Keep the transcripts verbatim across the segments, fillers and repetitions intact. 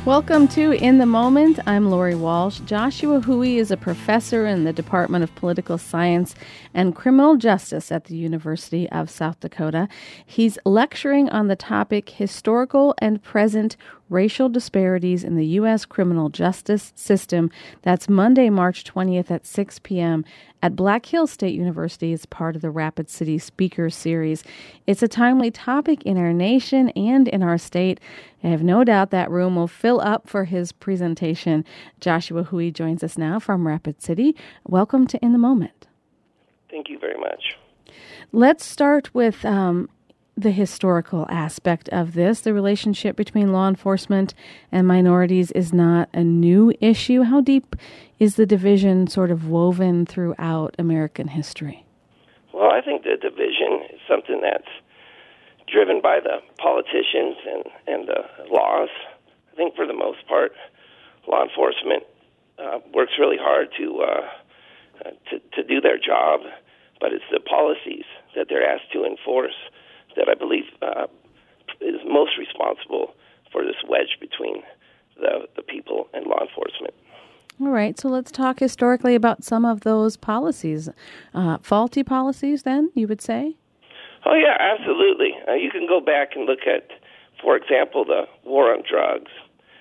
Welcome to In the Moment. I'm Lori Walsh. Joshua Hui is a professor in the Department of Political Science and Criminal Justice at the University of South Dakota. He's lecturing on the topic Historical and Present Racial Disparities in the U S Criminal Justice System. That's Monday, March twentieth at six p.m. at Black Hills State University as part of the Rapid City Speaker Series. It's a timely topic in our nation and in our state. I have no doubt that room will fill up for his presentation. Joshua Hui joins us now from Rapid City. Welcome to In the Moment. Thank you very much. Let's start with um, the historical aspect of this. The relationship between law enforcement and minorities is not a new issue. How deep is the division sort of woven throughout American history? Well, I think the division is something that's driven by the politicians and, and the laws. I think for the most part, law enforcement uh, works really hard to, uh, uh, to to do their job, but it's the policies that they're asked to enforce that I believe uh, is most responsible for this wedge between the, the people and law enforcement. All right, so let's talk historically about some of those policies. Uh, faulty policies, then, you would say? Oh, yeah, absolutely. Uh, you can go back and look at, for example, the war on drugs.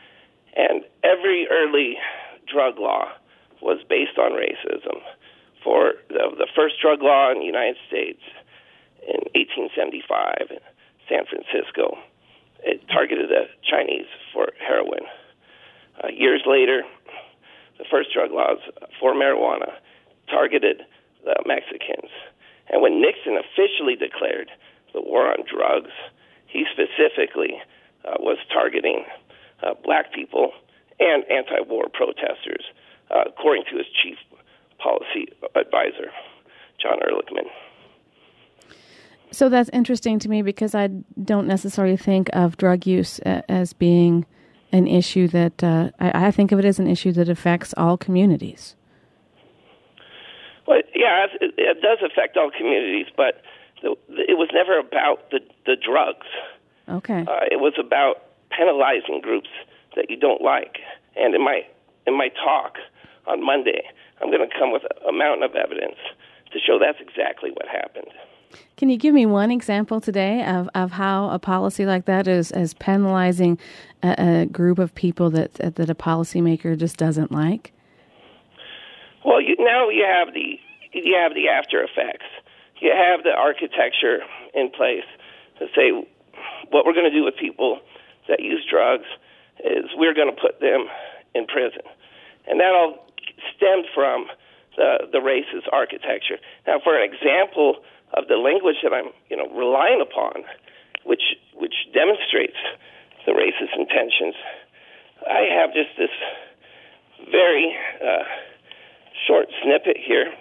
And every early drug law was based on racism. For the, the first drug law in the United States in eighteen seventy-five in San Francisco, it targeted the Chinese for heroin. Uh, years later, the first drug laws for marijuana targeted the Mexicans. And when Nixon officially declared the war on drugs, he specifically uh, was targeting uh, black people and anti-war protesters, uh, according to his chief policy advisor, John Ehrlichman. So that's interesting to me because I don't necessarily think of drug use as being an issue that, uh, I, I think of it as an issue that affects all communities. Well, yeah, it, it does affect all communities, but the, it was never about the, the drugs. Okay. Uh, it was about penalizing groups that you don't like. And in my in my talk on Monday, I'm going to come with a, a mountain of evidence to show that's exactly what happened. Can you give me one example today of, of how a policy like that is, is penalizing a, a group of people that that a policymaker just doesn't like? Well, you, now you have the you have the after effects. You have the architecture in place to say what we're going to do with people that use drugs is we're going to put them in prison, and that all stemmed from the the racist architecture. Now, for an example of the language that I'm you know relying upon, which which demonstrates the racist intentions, I have just this very uh, short snippet here.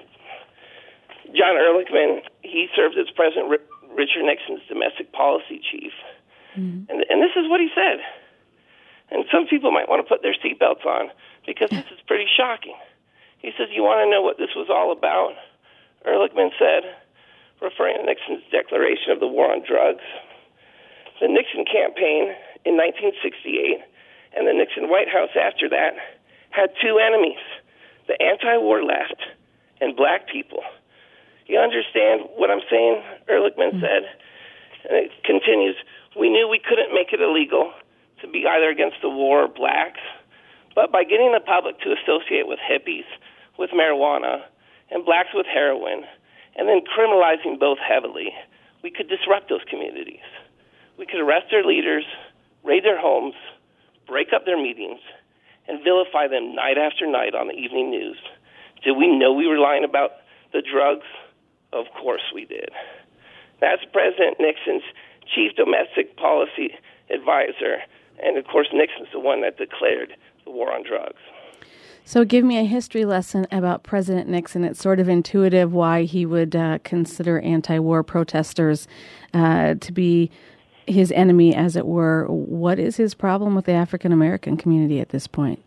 John Ehrlichman, he served as President R- Richard Nixon's domestic policy chief. Mm-hmm. And, and this is what he said. And some people might want to put their seatbelts on because this is pretty shocking. He says, you want to know what this was all about? Ehrlichman said, referring to Nixon's declaration of the war on drugs, the Nixon campaign in nineteen sixty-eight and the Nixon White House after that had two enemies, the anti-war left and black people. You understand what I'm saying? Ehrlichman said. And it continues, we knew we couldn't make it illegal to be either against the war or blacks, but by getting the public to associate with hippies, with marijuana, and blacks with heroin, and then criminalizing both heavily, we could disrupt those communities. We could arrest their leaders, raid their homes, break up their meetings, and vilify them night after night on the evening news. Did we know we were lying about the drugs? Of course we did. That's President Nixon's chief domestic policy advisor, and of course Nixon's the one that declared the war on drugs. So give me a history lesson about President Nixon. It's sort of intuitive why he would uh, consider anti-war protesters uh, to be his enemy, as it were. What is his problem with the African-American community at this point?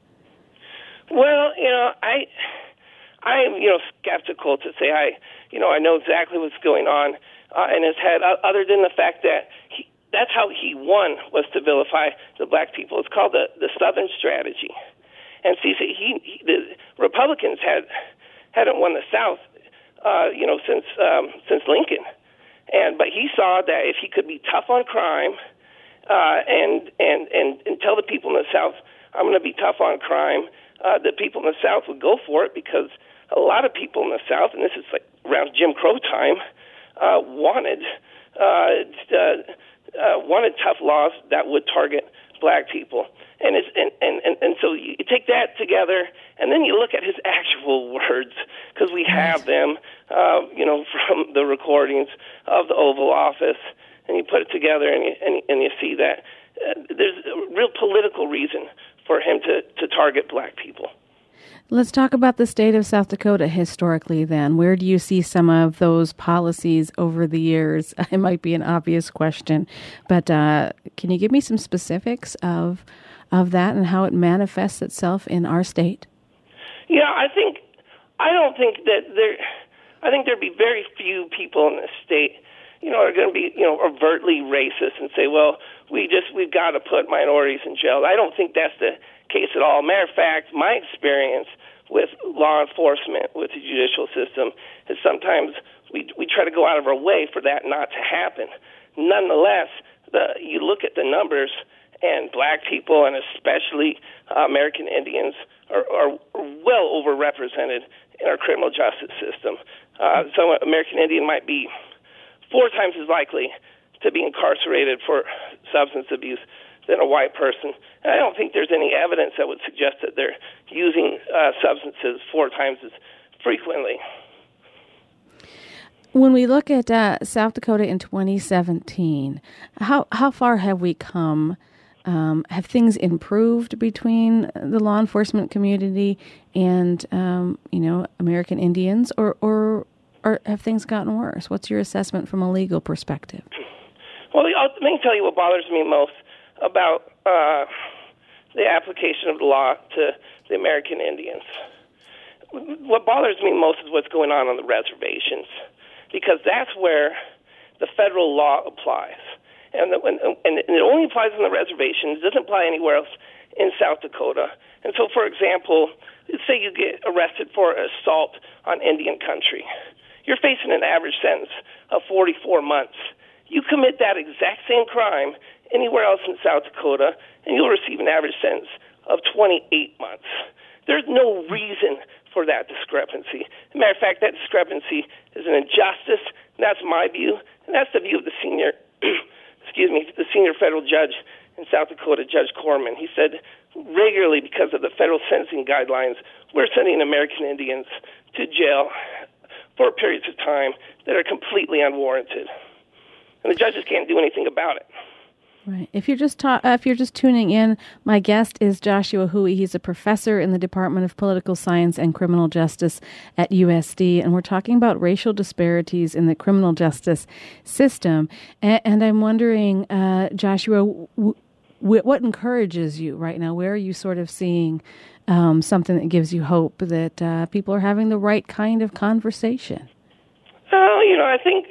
Well, you know, I, I'm, you know, skeptical to say I, you know, I know exactly what's going on uh, in his head, uh, other than the fact that he, that's how he won, was to vilify the black people. It's called the, the Southern Strategy. And see, see he, he the Republicans had hadn't won the South, uh, you know, since um, since Lincoln. And but he saw that if he could be tough on crime, uh, and, and and and tell the people in the South, I'm going to be tough on crime, uh, the people in the South would go for it, because a lot of people in the South, and this is like around Jim Crow time, uh, wanted uh, uh, uh, wanted tough laws that would target black people. And, it's, and, and, and, and so you take that together, and then you look at his actual words, because we have them, uh, you know, from the recordings of the Oval Office, and you put it together, and you, and, and you see that uh, there's a real political reason for him to, to target black people. Let's talk about the state of South Dakota historically then. Where do you see some of those policies over the years? It might be an obvious question, but uh, can you give me some specifics of of that and how it manifests itself in our state? Yeah, I think, I don't think that there, I think there'd be very few people in this state, you know, are going to be, you know, overtly racist and say, well, we just, we've got to put minorities in jail. I don't think that's the case at all. Matter of fact, my experience with law enforcement, with the judicial system, is sometimes we we try to go out of our way for that not to happen. Nonetheless, the, you look at the numbers, and black people, and especially uh, American Indians, are, are well overrepresented in our criminal justice system. Uh, so an American Indian might be four times as likely to be incarcerated for substance abuse than a white person. And I don't think there's any evidence that would suggest that they're using uh, substances four times as frequently. When we look at uh, South Dakota in twenty seventeen, how how far have we come? Um, have things improved between the law enforcement community and um, you know, American Indians, or, or or have things gotten worse? What's your assessment from a legal perspective? Well, I'll, let me tell you what bothers me most about uh, the application of the law to the American Indians. What bothers me most is what's going on on the reservations, because that's where the federal law applies. And, the, and, and it only applies on the reservations. It doesn't apply anywhere else in South Dakota. And so, for example, say you get arrested for assault on Indian country. You're facing an average sentence of forty-four months. You commit that exact same crime anywhere else in South Dakota, and you'll receive an average sentence of twenty-eight months. There's no reason for that discrepancy. As a matter of fact, that discrepancy is an injustice, and that's my view, and that's the view of the senior excuse me, the senior federal judge in South Dakota, Judge Corman. He said regularly, because of the federal sentencing guidelines, we're sending American Indians to jail for periods of time that are completely unwarranted. And the judges can't do anything about it. Right. If you're just ta- uh, if you're just tuning in, my guest is Joshua Hui. He's a professor in the Department of Political Science and Criminal Justice at U S D, and we're talking about racial disparities in the criminal justice system. And, and I'm wondering, uh, Joshua, w- w- what encourages you right now? Where are you sort of seeing um, something that gives you hope that uh, people are having the right kind of conversation? Oh, you know, I think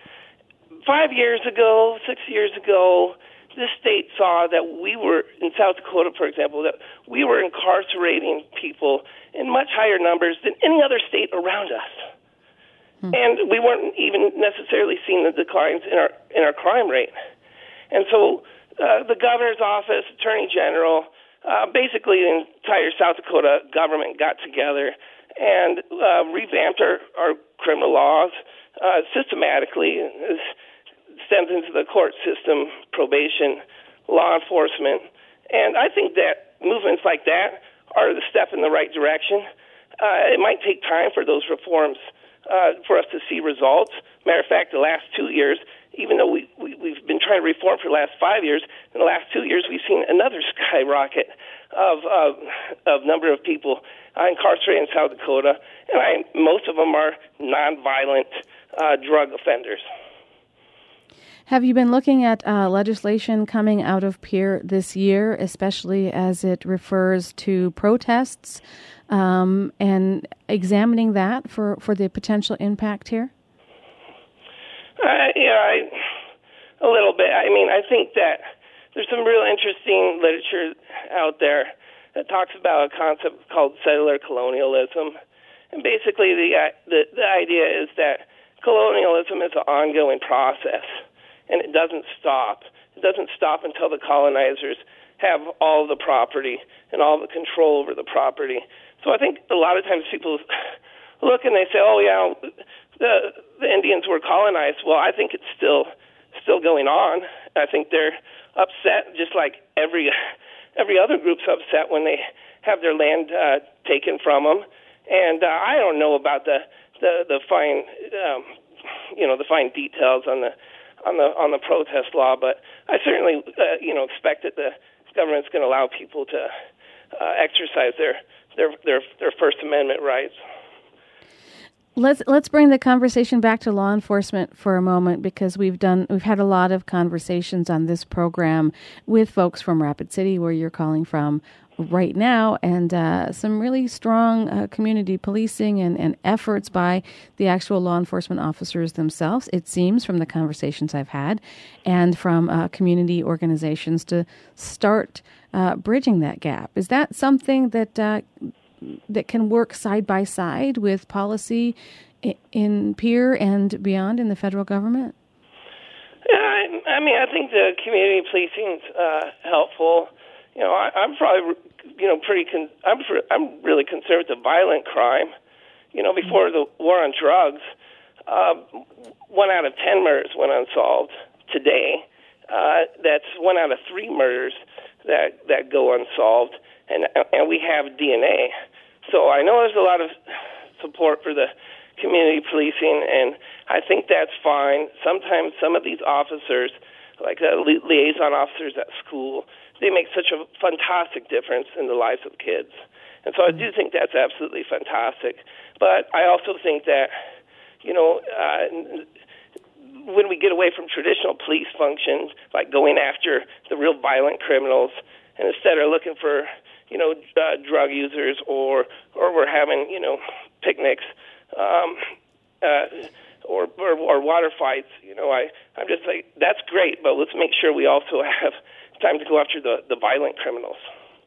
five years ago, six years ago, this state saw that we were, in South Dakota, for example, that we were incarcerating people in much higher numbers than any other state around us. Hmm. And we weren't even necessarily seeing the declines in our in our crime rate. And so uh, the governor's office, attorney general, uh, basically the entire South Dakota government got together and uh, revamped our, our criminal laws uh, systematically. It stems into the court system, probation, law enforcement. And I think that movements like that are the step in the right direction. Uh, it might take time for those reforms uh, for us to see results. Matter of fact, the last two years, even though we, we, we've been trying to reform for the last five years, in the last two years we've seen another skyrocket of uh, of number of people uh, incarcerated in South Dakota, and I, most of them are nonviolent uh, drug offenders. Have you been looking at uh, legislation coming out of Pierre this year, especially as it refers to protests, um, and examining that for, for the potential impact here? Uh, yeah, I, a little bit. I mean, I think that there's some real interesting literature out there that talks about a concept called settler colonialism. And basically the, the, the idea is that colonialism is an ongoing process, and it doesn't stop. It doesn't stop until the colonizers have all the property and all the control over the property. So I think a lot of times people look and they say, oh, yeah, the, the Indians were colonized. Well, I think it's still still going on. I think they're upset, just like every every other group's upset when they have their land uh, taken from them. And uh, I don't know about the the, the fine, um, you know, the fine details on the on the on the protest law, but I certainly, uh, you know, expect that the government's going to allow people to uh, exercise their, their their their First Amendment rights. Let's let's bring the conversation back to law enforcement for a moment, because we've done we've had a lot of conversations on this program with folks from Rapid City, where you're calling from right now, and uh, some really strong uh, community policing and, and efforts by the actual law enforcement officers themselves, it seems, from the conversations I've had, and from uh, community organizations to start uh, bridging that gap. Is that something that uh, that can work side by side with policy in peer and beyond in the federal government? Yeah, I, I mean, I think the community policing is uh, helpful. You know, I, I'm probably, you know, pretty. Con- I'm I'm really concerned with the violent crime. You know, before the war on drugs, uh, one out of ten murders went unsolved. Today, uh, that's one out of three murders that that go unsolved, and and we have D N A. So I know there's a lot of support for the community policing, and I think that's fine. Sometimes some of these officers, like the li- liaison officers at school, they make such a fantastic difference in the lives of kids. And so I do think that's absolutely fantastic. But I also think that, you know, uh, when we get away from traditional police functions, like going after the real violent criminals, and instead are looking for, you know, uh, drug users, or or we're having, you know, picnics, um, uh, or, or or water fights, you know, I, I'm just like, that's great, but let's make sure we also have time to go after the, the violent criminals.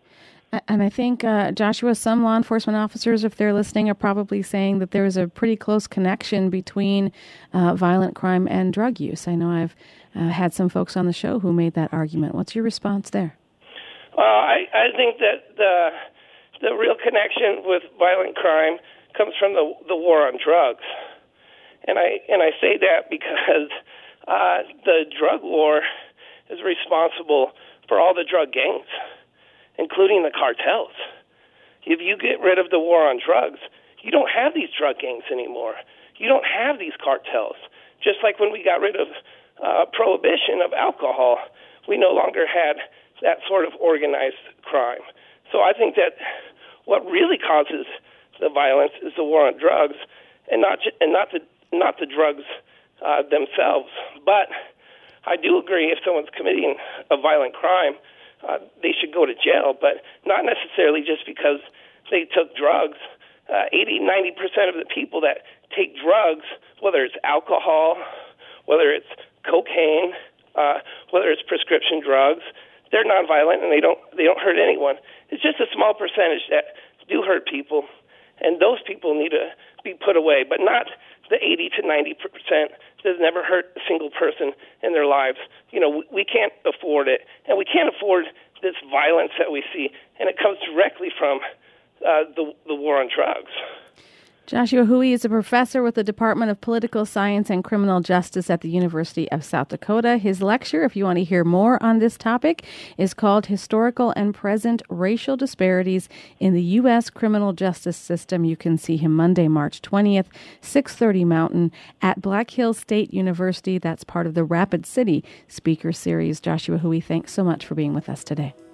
And I think, uh, Joshua, some law enforcement officers, if they're listening, are probably saying that there's a pretty close connection between uh, violent crime and drug use. I know I've uh, had some folks on the show who made that argument. What's your response there? Well, I, I think that the the real connection with violent crime comes from the the war on drugs, and I and I say that because uh, the drug war is responsible for all the drug gangs, including the cartels. If you get rid of the war on drugs, you don't have these drug gangs anymore. You don't have these cartels. Just like when we got rid of uh, prohibition of alcohol, we no longer had that sort of organized crime. So I think that what really causes the violence is the war on drugs, and not ju- and not the not the drugs uh, themselves. But I do agree, if someone's committing a violent crime, uh, they should go to jail, but not necessarily just because they took drugs. Uh, eighty, ninety percent of the people that take drugs, whether it's alcohol, whether it's cocaine, uh, whether it's prescription drugs, they're nonviolent and they don't they don't hurt anyone. It's just a small percentage that do hurt people, and those people need to be put away, but not the eighty to ninety percent that has never hurt a single person in their lives. You know, we, we can't afford it, and we can't afford this violence that we see, and it comes directly from uh, the the war on drugs. Joshua Hui is a professor with the Department of Political Science and Criminal Justice at the University of South Dakota. His lecture, if you want to hear more on this topic, is called Historical and Present Racial Disparities in the U S Criminal Justice System. You can see him Monday, March twentieth, six thirty Mountain at Black Hills State University. That's part of the Rapid City Speaker Series. Joshua Hui, thanks so much for being with us today.